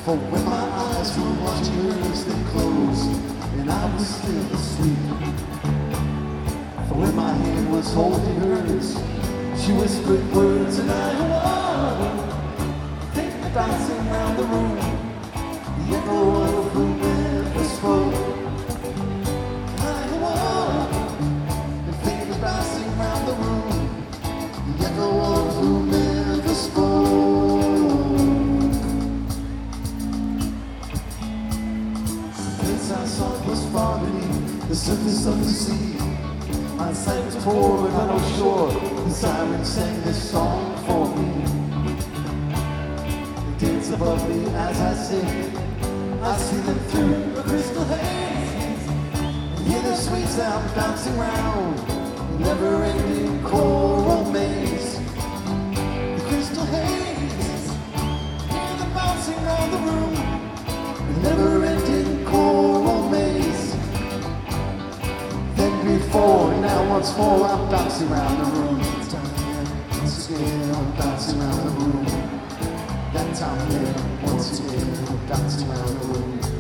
For when my eyes were watching hers, they closed, and I was still asleep. For when my hand was holding hers, she whispered words, and I awoke. Think bouncing around the room, the echo of who never spoke. And I awoke, and think bouncing around the room, the echo of who never spoke. I saw was far beneath the surface of the sea. My sight was poor but on shore. The siren sang this song for me. They dance above me as I sing. I see them through the crystal haze, and hear their sweet sound bouncing round the never-ending choral maze. The crystal haze, hear them bouncing round the room, the never-ending choral maze. Then before, now once more, I'm bouncing around the room. Once again, I'm bouncing around the room. That time again, once again, I'm bouncing around the room.